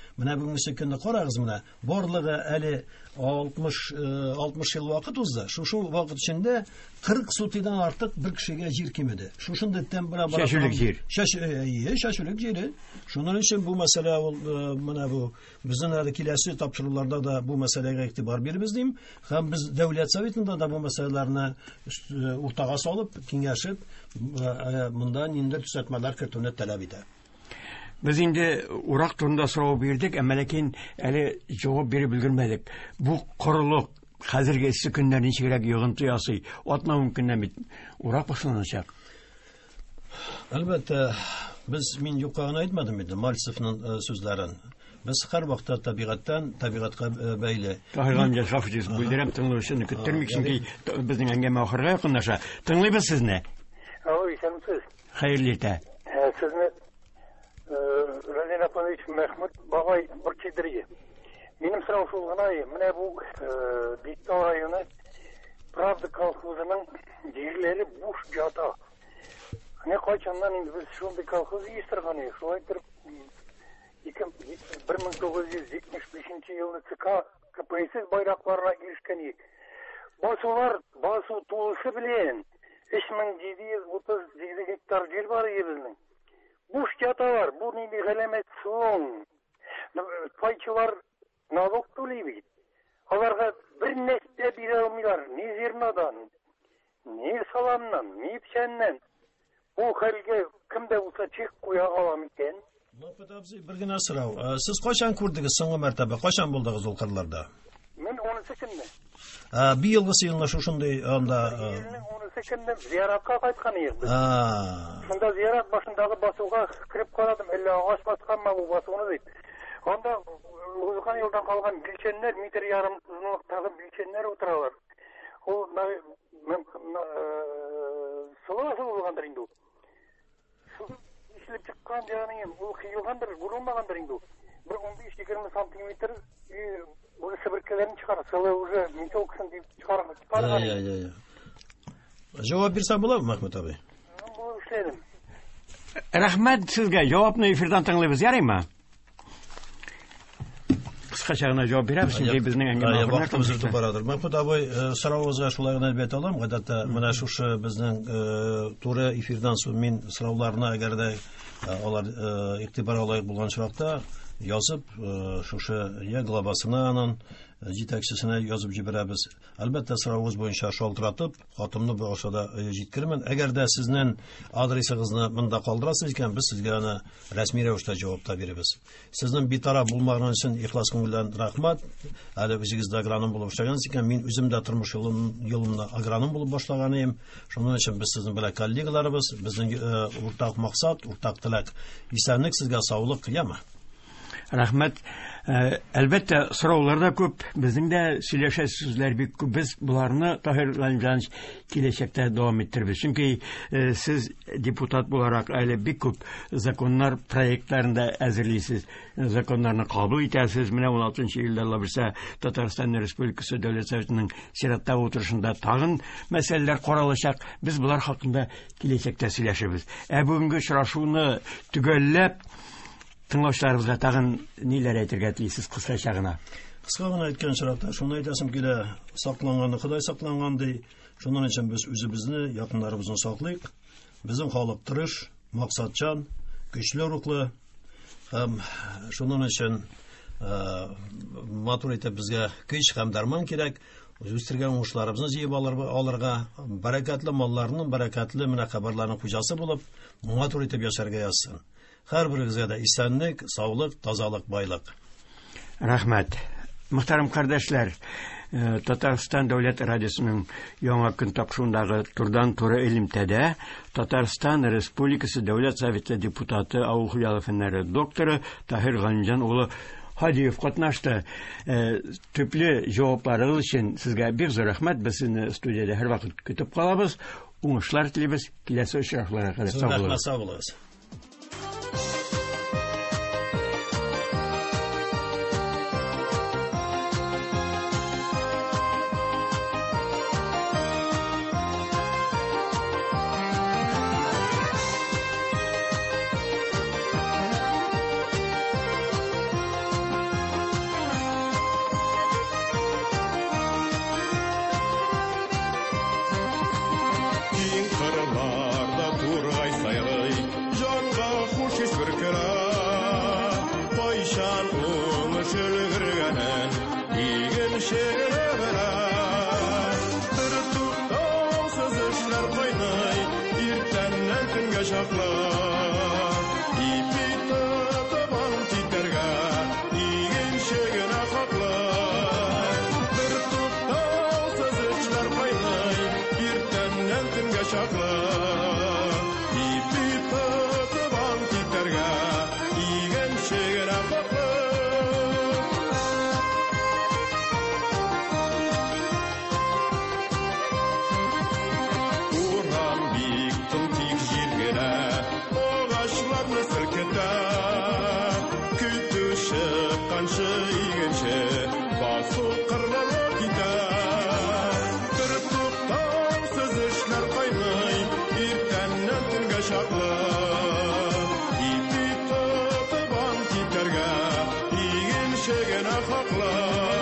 Менә бүгенге көнне карагыз, менә барлыгы әле 60 ел вакыт узды. Шушы вакыт içinde 40 сутыдан артык бер кешегә җир кимеде. Шушында тембра бар. Шәшүлек җир. Шәшүлек җире. Шуның өчен бу мәсьәлә менә бу безнең әле киләсе тапшыруларда да бу мәсьәләгә игътибар бирбез дим. Һәм без дәүләт советында да бу мәсьәләләрне уртага салып, киңәшеп, монда ниндидер төзәтмәләр кертүне таләп итә. Без инде урак турында сорау бирдек, әмма ләкин әле җавап биреп өлгермәдек. Бу корылык хәзерге эссе көннәр ничегрәк йогынты ясый? Атна мөмкинме бит? Урак башланачак. Әлбәттә, мин юкка гына әйтмәдем инде Мальцевның сүзләрен. Без һәр вакытта табигатька бәйле. Таһирган Җәшәфҗиз бүлдерәм тыңлаучыны көттермик, чөнки безнең әңгәмә ахырга якынлаша. Тыңлыйбыз сезне. Исәнмесез. Хәерле итә. Сезне Владимир Аполлонович Мәхмүд багай бер кидерге. Минем сорау шул гына, менә бу Биктау районы Правда колхозының җирләре буш ята. Не кайчаннан инде без шундый колхоз истергән идек. Шулай итеп 1975 елны ЦК КПСС байракларына ирешкән идек. Басу тулысы белән 3738 гектар җир бар безнең. Буш яталар, бу нинди галәмәт соң. Пайчылар налог түләй бит. Аларга бер нәрсә бирә алмыйлар, ни зернадан, ни саламнан, ни печәннән. Бу хәлгә кемдә булса чик куя ала микән? Бер генә сорау. Сез кайчан күрдегез соңгы мәртәбә? Кайчан булдыгыз ул кырларда? Мен 10 көнне. Bir елгысы елна шушындый анда 10 көнне зияратка кайткан идек. Шунда зиярат башындагы басуга кирип карадым, әллә агач басканмы бу басуны дип. Анда узган елдан калган билчәннәр, метр ярым узынлыктагы билчәннәр утыралар. Ул сыласы булгандыр инде. Ишлеп чыккан ягъни ул кыйылгандыр, бурылмагандыр инде. Бер 15-20 сантиметр bu sibirkelerini çıkarır. Sılı уже метелкасын deyip çıkarır. Cevap birsen bulalım Mahmut abi. Bu işledim. Rahmet sizge. Cevapını efirden tanılıyız. Yarayım mı? Kıskaça gına cevap beremiz. Çünkü bizning әңгәмә вакытыбыз үтеп барадыр. Mahmut abi, сорауыгызга шулай гына әлбәттә алам. Гадәттә, менә шушы безнең туры эфирдан соң мин сорауларына әгәр дә алар игътибар алайык булган чакта yazıp şuşa ya globasına anan җитәкчесенә язып җибәрәбез. Әлбәттә соравыгыз буенча шалтыратып, хатымны бу ашада җиткермен. Әгәр дә сезнең адресыгызны монда калдырасыз икән, без сезгә аны рәсми рәвештә җавап та бирәбез. Сезнең битара булмаган өчен ихлас күңелдән рәхмәт. Әле үзегездә агроном булып эшләгәнсез икән, мин үзем дә тормыш юлымны агроном булып башлаган идем. Шуның өчен без сезнең белән коллегаларыбыз, безнең уртак максат, уртак теләк. Исәнлек сезгә, саулык, яма. Рәхмәт. Әлбәттә, сорауларда күп, безнең дә сөйләшә сүзләр бик күп. Без буларны Таһир Ганҗанович киләчәктә дәвам иттербез. Чөнки сез депутат буларак әле бик күп законнар проектларында әзерлисез. Законнарны кабул итәсез. Менә 16 елда Лабырса Татарстан Республикасы Дәүләт Советының сираттагы утырышында тагын мәсьәләләр каралачак. Без булар хакында киләчәктә сөйләшәбез. Бүгенге очрашуны төгәлләп тыңлаучыларыбызга тагын ниләр әйтергә телисез кыскача гына? Кыска гына әйткән чакта, шуны әйтәсем килә, сакланганны Ходай сакланган ди. Шуның өчен без үзебезне, якыннарыбызны саклыйк. Безнең халык тырыш, максатчан, көчле рухлы. Һәм шуның өчен матур итеп безгә көч һәм дарман кирәк. Үстергән уңышларыбызны җыеп алырга, бәрәкәтле малларның, бәрәкәтле менә хәбәрләрнең хуҗасы булып, матур итеп яшәргә язсын. Һәр берегезгә дә исәнлек, саулык, тазалык, байлык. Рәхмәт. Мөхтәрәм кардәшләр, Татарстан Дәүләт радиосының яңа көн тапшыруындагы турдан-туры элемтәдә Татарстан Республикасы Дәүләт Советы депутаты, авыл хуҗалык фәннәре докторы Таһир Ганҗан улы Хадиев катнашты. Төпле җавапларыгыз өчен сезгә бик зур рәхмәт. Без сезне студиядә һәр вакыт көтеп калабыз. Уңышлар телибез. Киләсе очракларга кадәр сау булыгыз. шегіне бір туқтаусыз ішлер қайнай ертеңнен күнге шақла ипи тұтып антитерге иген шегіне қақла бір туқтаусыз ішлер қайнай ертеңнен күнге шақла ипи тұтып антитерге иген шегіне қақла Күтуші игенше басу қырлығы кита бір тоқтаусыз ішлер қайнай ертеңнен күнге шақла ипи тұтып антитерге иген шегіне қақла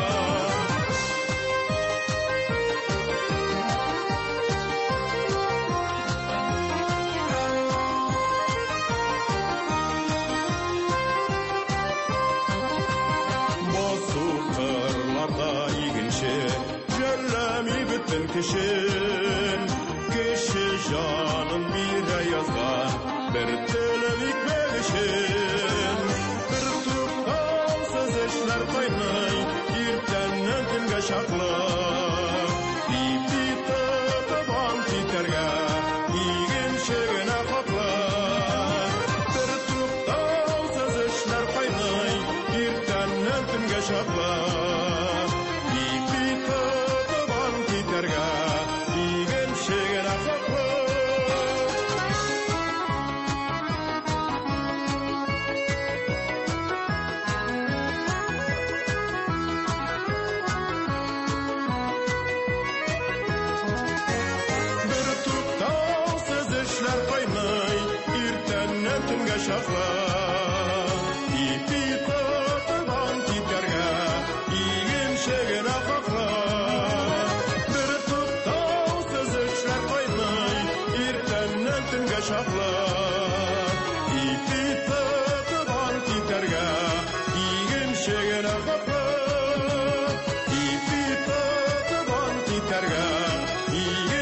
Bütün kişi canın bir yazgan bir telem ikmek için bir tutkavsız işler kaynay ertenden günge şakla ipi tutup antiterge igen şegine kakla bir tutkavsız işler kaynay ertenden günge şakla igen şegine kakla bir tutkavsız işler kaynay ertenden tünge şakla ipi tutup antiterge igen şegine kakla şakla ipi tutup antiterge igen şegine kakla ipi tutup antiterge igen